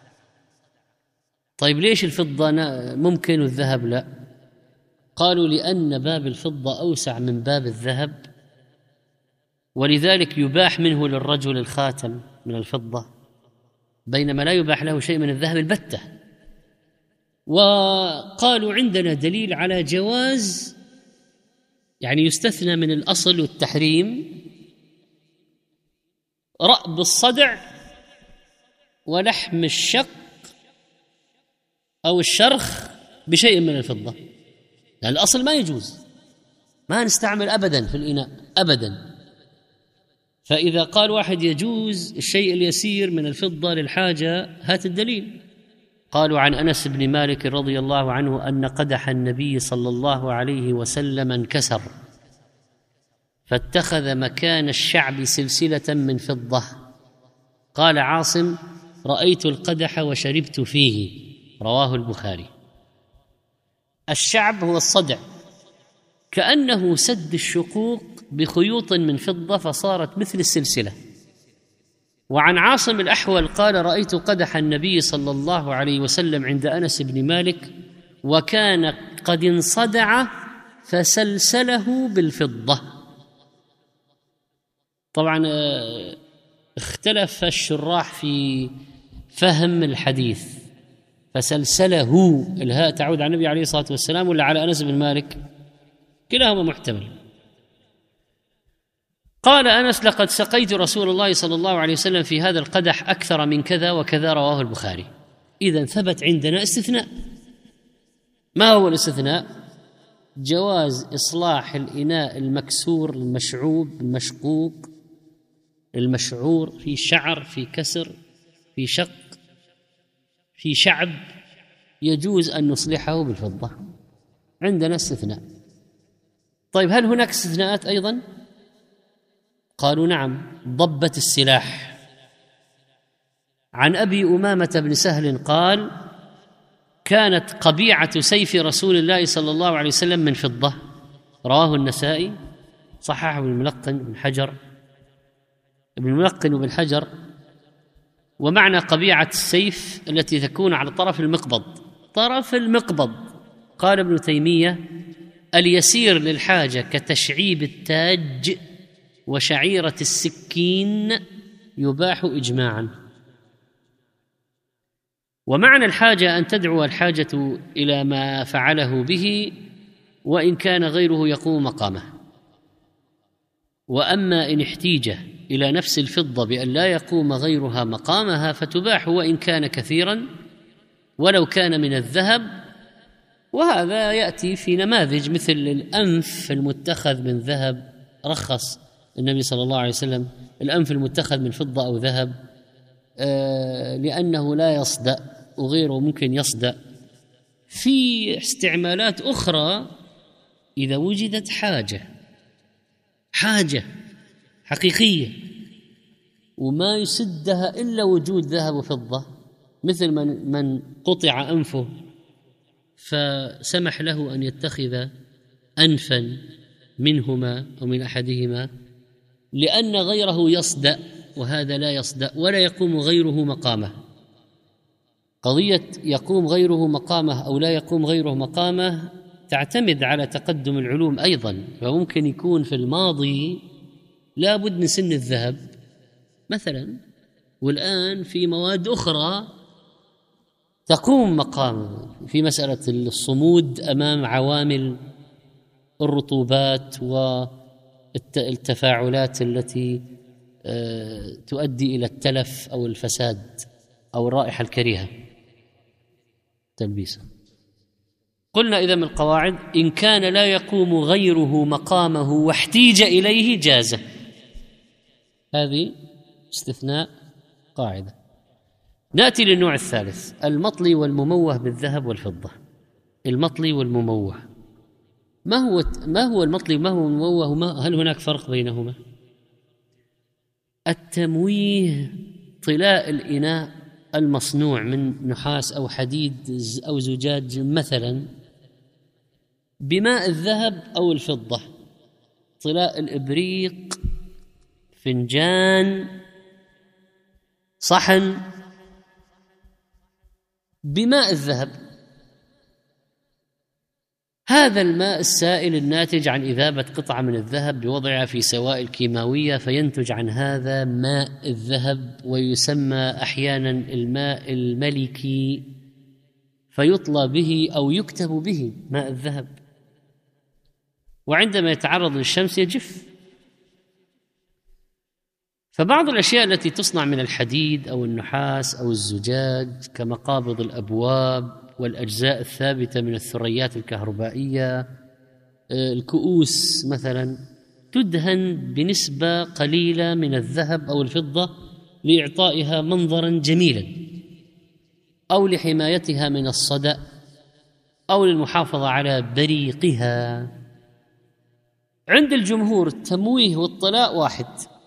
طيب ليش الفضة ممكن والذهب لا؟ قالوا لأن باب الفضة أوسع من باب الذهب، ولذلك يباح منه للرجل الخاتم من الفضة، بينما لا يباح له شيء من الذهب البتة. وقالوا عندنا دليل على جواز، يعني يستثنى من الأصل والتحريم، رأب الصدع ولحم الشق أو الشرخ بشيء من الفضة، لأن الأصل ما يجوز، ما نستعمل أبدا في الإناء أبدا. فإذا قال واحد يجوز الشيء اليسير من الفضة للحاجة، هات الدليل. قالوا عن أنس بن مالك رضي الله عنه أن قدح النبي صلى الله عليه وسلم انكسر فاتخذ مكان الشعب سلسلة من فضة. قال عاصم رأيت القدح وشربت فيه، رواه البخاري. الشعب هو الصدع، كأنه سد الشقوق بخيوط من فضة فصارت مثل السلسلة. وعن عاصم الأحول قال رأيت قدح النبي صلى الله عليه وسلم عند أنس بن مالك وكان قد انصدع فسلسله بالفضة. طبعا اختلف الشراح في فهم الحديث، فسلسله الهاء تعود على النبي عليه الصلاة والسلام ولا على أنس بن مالك؟ كلاهما محتمل. قال أنس لقد سقيت رسول الله صلى الله عليه وسلم في هذا القدح أكثر من كذا وكذا، رواه البخاري. إذن ثبت عندنا استثناء. ما هو الاستثناء؟ جواز إصلاح الإناء المكسور المشعوب المشقوق المشعور، في شعر، في كسر، في شق، في شعب، يجوز أن نصلحه بالفضة. عندنا استثناء. طيب هل هناك استثناءات أيضا؟ قالوا نعم. ضبة السلاح. عن أبي أمامة بن سهل قال: كانت قبيعة سيف رسول الله صلى الله عليه وسلم من فضة. رواه النسائي، صححه ابن الملقن بن حجر ابن الملقن بن حجر. ومعنى قبيعة السيف التي تكون على طرف المقبض، طرف المقبض. قال ابن تيمية: اليسير للحاجة كتشعيب التاج وشعيرة السكين يباح إجماعا. ومعنى الحاجة أن تدعو الحاجة إلى ما فعله به وإن كان غيره يقوم مقامه. وأما إن احتيج إلى نفس الفضة بأن لا يقوم غيرها مقامها فتباح وإن كان كثيرا ولو كان من الذهب. وهذا يأتي في نماذج مثل الأنف المتخذ من ذهب، رخص النبي صلى الله عليه وسلم الأنف المتخذ من فضة أو ذهب آه لأنه لا يصدأ وغيره ممكن يصدأ. في استعمالات أخرى إذا وجدت حاجة حاجة حقيقية وما يسدها إلا وجود ذهب وفضة، مثل من من قطع أنفه فسمح له أن يتخذ أنفا منهما أو من أحدهما لأن غيره يصدأ وهذا لا يصدأ ولا يقوم غيره مقامه. قضية يقوم غيره مقامه أو لا يقوم غيره مقامه تعتمد على تقدم العلوم أيضا. فممكن يكون في الماضي لا بد من سن الذهب مثلا، والآن في مواد أخرى تقوم مقامه في مسألة الصمود أمام عوامل الرطوبات والتفاعلات التي تؤدي إلى التلف أو الفساد أو الرائحة الكريهة تلبيسا. قلنا إذا من القواعد إن كان لا يقوم غيره مقامه واحتيج إليه جاز. هذه استثناء قاعدة. نأتي للنوع الثالث: المطلي والمموه بالذهب والفضة. المطلي والمموه، ما هو ما هو المطلي وما هو المموه وما هل هناك فرق بينهما؟ التمويه طلاء الإناء المصنوع من نحاس أو حديد أو زجاج مثلا بماء الذهب أو الفضة، طلاء الإبريق، فنجان، صحن، بماء الذهب. هذا الماء السائل الناتج عن إذابة قطعة من الذهب بوضعها في سوائل كيماوية فينتج عن هذا ماء الذهب، ويسمى أحيانا الماء الملكي، فيطلى به أو يكتب به ماء الذهب، وعندما يتعرض للشمس يجف. فبعض الأشياء التي تصنع من الحديد أو النحاس أو الزجاج كمقابض الأبواب والأجزاء الثابتة من الثريات الكهربائية، الكؤوس مثلا، تدهن بنسبة قليلة من الذهب أو الفضة لإعطائها منظرا جميلا أو لحمايتها من الصدأ أو للمحافظة على بريقها. عند الجمهور التمويه والطلاء واحد.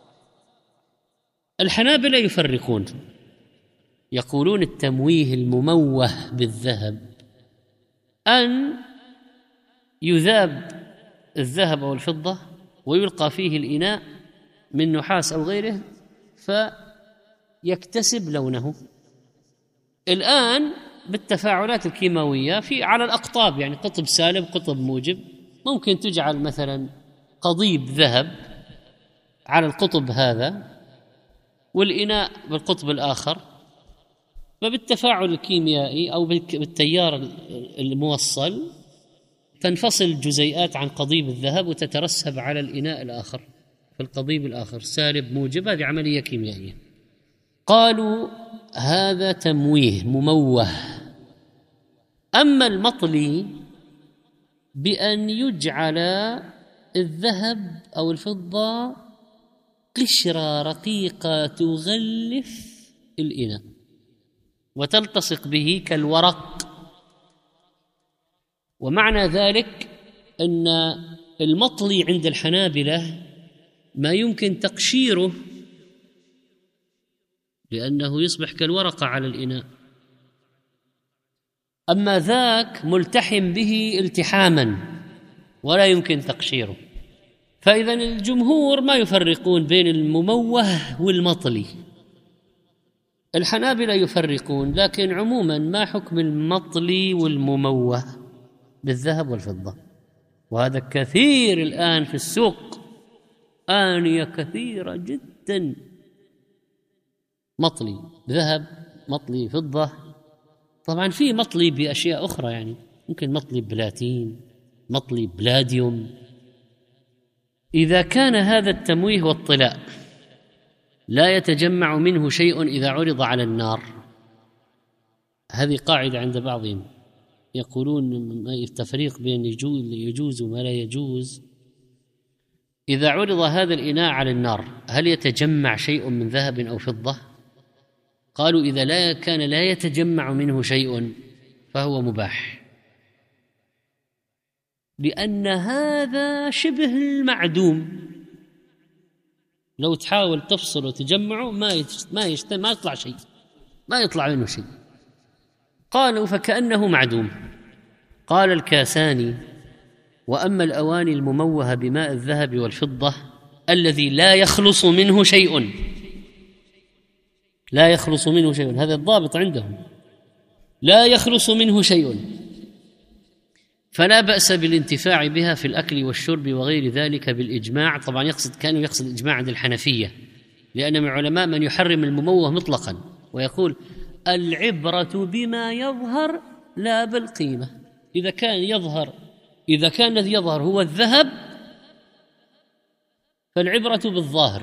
الحنابلة يفرقون، يقولون التمويه المموه بالذهب أن يذاب الذهب أو الفضة ويلقى فيه الإناء من نحاس أو غيره فيكتسب لونه. الآن بالتفاعلات الكيماوية في على الأقطاب، يعني قطب سالب قطب موجب، ممكن تجعل مثلا قضيب ذهب على القطب هذا والإناء بالقطب الآخر، فبالتفاعل الكيميائي أو بالتيار الموصل تنفصل الجزيئات عن قضيب الذهب وتترسب على الإناء الآخر في القضيب الآخر، سالب موجب. هذه عملية كيميائية. قالوا هذا تمويه مموه. أما المطلي بأن يجعل الذهب أو الفضة قشرة رقيقة تغلف الإناء وتلتصق به كالورق. ومعنى ذلك أن المطلي عند الحنابلة ما يمكن تقشيره لأنه يصبح كالورقة على الإناء، أما ذاك ملتحم به التحاما ولا يمكن تقشيره. فإذا الجمهور ما يفرقون بين المموه والمطلي، الحنابلة يفرقون، لكن عموما ما حكم المطلي والمموه بالذهب والفضة؟ وهذا كثير الآن في السوق، آنية كثيرة جدا مطلي ذهب، مطلي فضة. طبعا في مطلي بأشياء أخرى، يعني ممكن مطلي بلاتين، مطلي بلاديوم. إذا كان هذا التمويه والطلاء لا يتجمع منه شيء إذا عرض على النار، هذه قاعدة عند بعضهم يقولون التفريق بين يجوز وما لا يجوز. إذا عرض هذا الإناء على النار هل يتجمع شيء من ذهب أو فضة؟ قالوا إذا لا كان لا يتجمع منه شيء فهو مباح، لأن هذا شبه المعدوم، لو تحاول تفصل وتجمعه ما يست... ما يست... ما يطلع شيء، ما يطلع منه شيء. قالوا فكأنه معدوم. قال الكاساني: وأما الأواني المموهة بماء الذهب والفضة الذي لا يخلص منه شيء، لا يخلص منه شيء، هذا الضابط عندهم، لا يخلص منه شيء، فلا بأس بالانتفاع بها في الأكل والشرب وغير ذلك بالإجماع. طبعا يقصد كانوا يقصد الإجماع عند الحنفية، لأن من العلماء من يحرم المموه مطلقا ويقول العبرة بما يظهر لا بالقيمة. إذا كان يظهر إذا كان الذي يظهر هو الذهب فالعبرة بالظاهر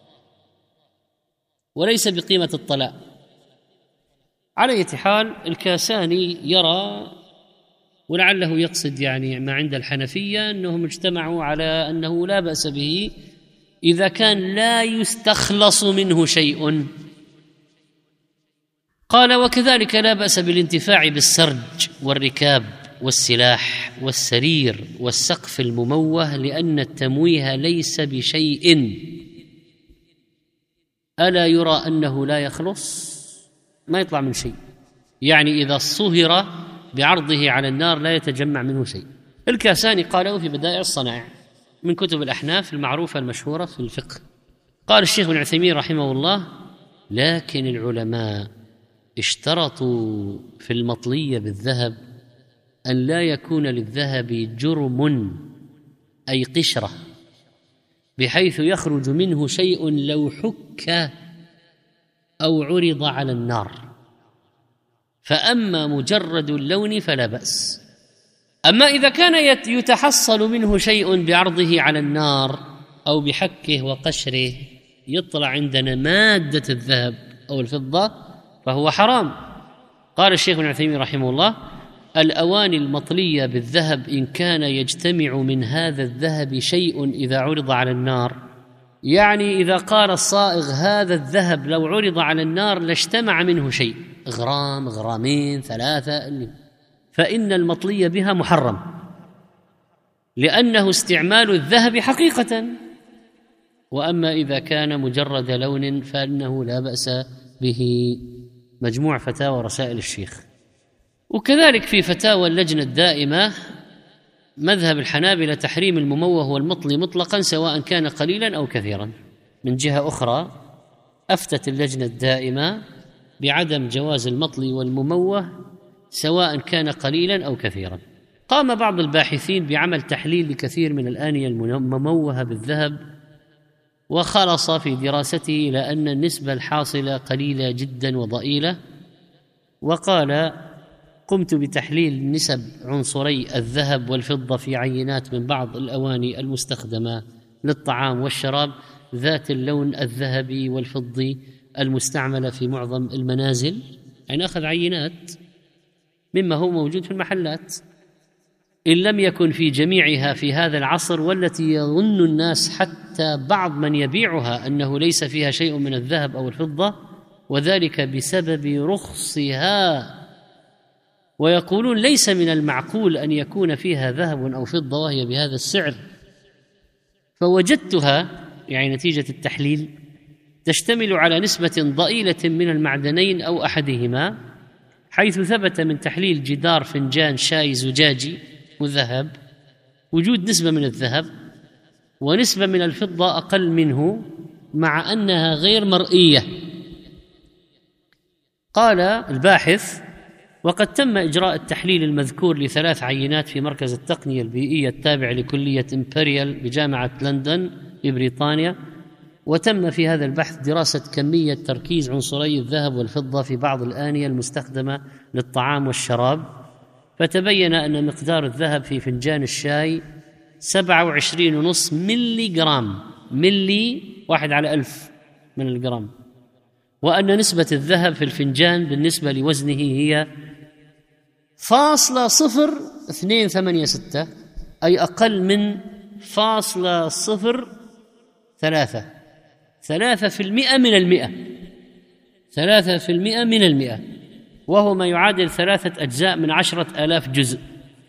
وليس بقيمة الطلاء. على أي حال الكاساني يرى، ولعله يقصد يعني ما عند الحنفية، أنهم اجتمعوا على أنه لا بأس به إذا كان لا يستخلص منه شيء. قال: وكذلك لا بأس بالانتفاع بالسرج والركاب والسلاح والسرير والسقف المموه، لأن التمويه ليس بشيء ألا يرى أنه لا يخلص، ما يطلع من شيء، يعني إذا صهر بعرضه على النار لا يتجمع منه شيء. الكاساني قاله في بدائع الصنائع من كتب الأحناف المعروفة المشهورة في الفقه. قال الشيخ ابن عثيمين رحمه الله: لكن العلماء اشترطوا في المطلية بالذهب أن لا يكون للذهب جرم أي قشرة بحيث يخرج منه شيء لو حك أو عرض على النار، فأما مجرد اللون فلا بأس. أما إذا كان يتحصل منه شيء بعرضه على النار أو بحكه وقشره يطلع عندنا مادة الذهب أو الفضة فهو حرام. قال الشيخ ابن عثيمين رحمه الله: الأواني المطلية بالذهب إن كان يجتمع من هذا الذهب شيء إذا عرض على النار، يعني إذا قال الصائغ هذا الذهب لو عرض على النار لاجتمع منه شيء، غرام غرامين ثلاثة، فإن المطلية بها محرم، لأنه استعمال الذهب حقيقة. وأما إذا كان مجرد لون فإنه لا بأس به. مجموع فتاوى رسائل الشيخ. وكذلك في فتاوى اللجنة الدائمة مذهب الحنابلة تحريم المموه والمطلي مطلقا سواء كان قليلا أو كثيرا. من جهة أخرى أفتت اللجنة الدائمة بعدم جواز المطلي والمموه سواء كان قليلا أو كثيرا. قام بعض الباحثين بعمل تحليل لكثير من الآنية المموهة بالذهب، وخلص في دراسته إلى أن النسبة الحاصلة قليلة جدا وضئيلة، وقال: قمت بتحليل نسب عنصري الذهب والفضة في عينات من بعض الأواني المستخدمة للطعام والشراب ذات اللون الذهبي والفضي المستعملة في معظم المنازل، يعني أخذ عينات مما هو موجود في المحلات، إن لم يكن في جميعها في هذا العصر، والتي يظن الناس حتى بعض من يبيعها أنه ليس فيها شيء من الذهب أو الفضة، وذلك بسبب رخصها، ويقولون ليس من المعقول أن يكون فيها ذهب أو فضة وهي بهذا السعر. فوجدتها يعني نتيجة التحليل تشتمل على نسبة ضئيلة من المعدنين أو أحدهما، حيث ثبت من تحليل جدار فنجان شاي زجاجي مذهب وجود نسبة من الذهب ونسبة من الفضة أقل منه، مع أنها غير مرئية. قال الباحث: وقد تم إجراء التحليل المذكور لثلاث عينات في مركز التقنية البيئية التابع لكلية إمبريال بجامعة لندن ببريطانيا، وتم في هذا البحث دراسة كمية تركيز عنصري الذهب والفضة في بعض الآنية المستخدمة للطعام والشراب، فتبين أن مقدار الذهب في فنجان الشاي سبعة وعشرين ونصف ملي جرام، ملي واحد على ألف من الجرام، وأن نسبة الذهب في الفنجان بالنسبة لوزنه هي فاصلة صفر اثنين ثمانية ستة، أي أقل من فاصلة صفر ثلاثة، ثلاثة في المئة من المئة، ثلاثة في المئة من المئة، وهو ما يعادل ثلاثة أجزاء من عشرة آلاف جزء.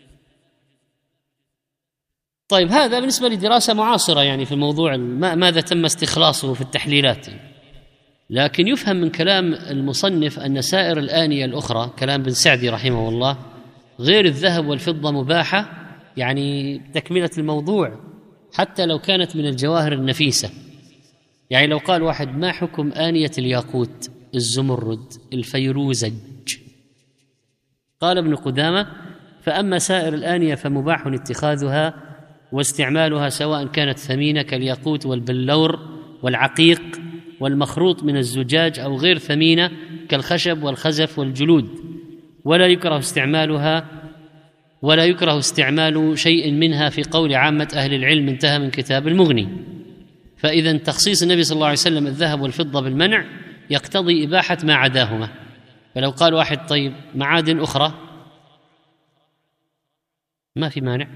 طيب هذا بالنسبة لدراسة معاصرة يعني في الموضوع ماذا تم استخلاصه في التحليلات. لكن يفهم من كلام المصنف أن سائر الآنية الأخرى، كلام بن سعدي رحمه الله، غير الذهب والفضة مباحة، يعني تكملة الموضوع، حتى لو كانت من الجواهر النفيسة. يعني لو قال واحد: ما حكم آنية الياقوت، الزمرد، الفيروزج؟ قال ابن قدامة: فأما سائر الآنية فمباح اتخاذها واستعمالها، سواء كانت ثمينة كالياقوت والبلور والعقيق والمخروط من الزجاج، أو غير ثمينة كالخشب والخزف والجلود، ولا يكره استعمالها ولا يكره استعمال شيء منها في قول عامة أهل العلم. انتهى من كتاب المغني. فإذا تخصيص النبي صلى الله عليه وسلم الذهب والفضة بالمنع يقتضي إباحة ما عداهما. فلو قال واحد: طيب معادن أخرى، ما في مانع.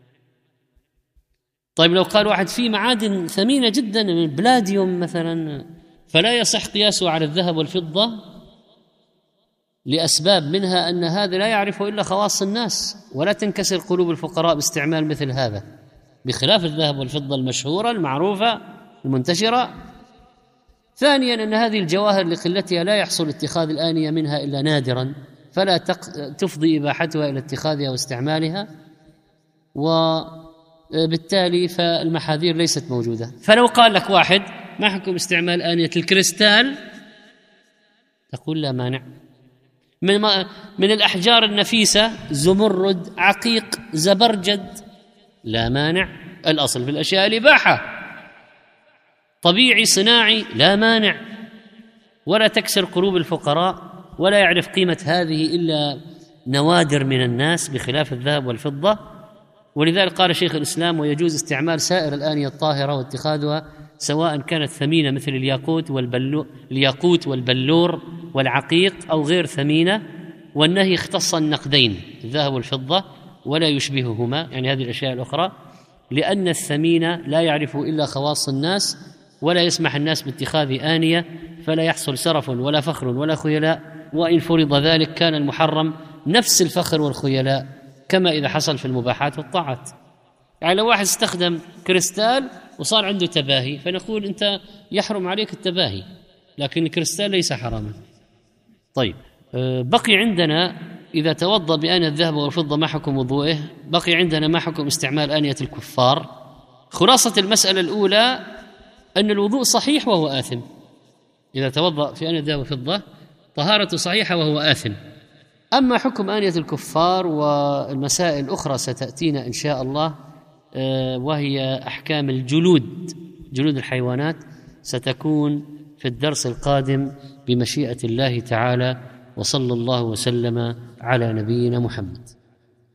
طيب لو قال واحد: في معادن ثمينة جدا من البلاديوم مثلا، فلا يصح قياسه على الذهب والفضة لأسباب، منها أن هذا لا يعرفه إلا خواص الناس، ولا تنكسر قلوب الفقراء باستعمال مثل هذا، بخلاف الذهب والفضة المشهورة المعروفة المنتشرة. ثانيا أن هذه الجواهر لقلتها لا يحصل اتخاذ الآنية منها إلا نادرا، فلا تفضي إباحتها إلى اتخاذها واستعمالها، وبالتالي فالمحاذير ليست موجودة. فلو قال لك واحد: ما حكم استعمال آنية الكريستال؟ تقول: لا مانع. من, من الأحجار النفيسة زمرد، عقيق، زبرجد، لا مانع. الأصل في الأشياء الإباحة. طبيعي صناعي، لا مانع. ولا تكسر قلوب الفقراء، ولا يعرف قيمة هذه إلا نوادر من الناس، بخلاف الذهب والفضة. ولذلك قال شيخ الإسلام: ويجوز استعمال سائر الآنية الطاهرة واتخاذها، سواء كانت ثمينة مثل الياقوت والبلو الياقوت والبلور والعقيق، أو غير ثمينة. والنهي اختص النقدين، الذهب والفضة، ولا يشبههما، يعني هذه الأشياء الأخرى، لأن الثمينة لا يعرفه إلا خواص الناس، ولا يسمح الناس باتخاذ آنية، فلا يحصل سرف ولا فخر ولا خيلاء. وإن فرض ذلك كان المحرم نفس الفخر والخيلاء، كما إذا حصل في المباحات والطاعات. يعني لو واحد استخدم كريستال وصار عنده تباهي، فنقول أنت يحرم عليك التباهي، لكن الكريستال ليس حراما. طيب بقي عندنا إذا توضأ بآنية الذهب والفضة ما حكم وضوئه؟ بقي عندنا ما حكم استعمال آنية الكفار. خلاصة المسألة الأولى أن الوضوء صحيح وهو آثم. إذا توضأ في آنية الذهب والفضة طهارته صحيحة وهو آثم. أما حكم آنية الكفار والمسائل الأخرى ستأتينا إن شاء الله، وهي أحكام الجلود، جلود الحيوانات، ستكون في الدرس القادم بمشيئة الله تعالى. وصلى الله وسلم على نبينا محمد.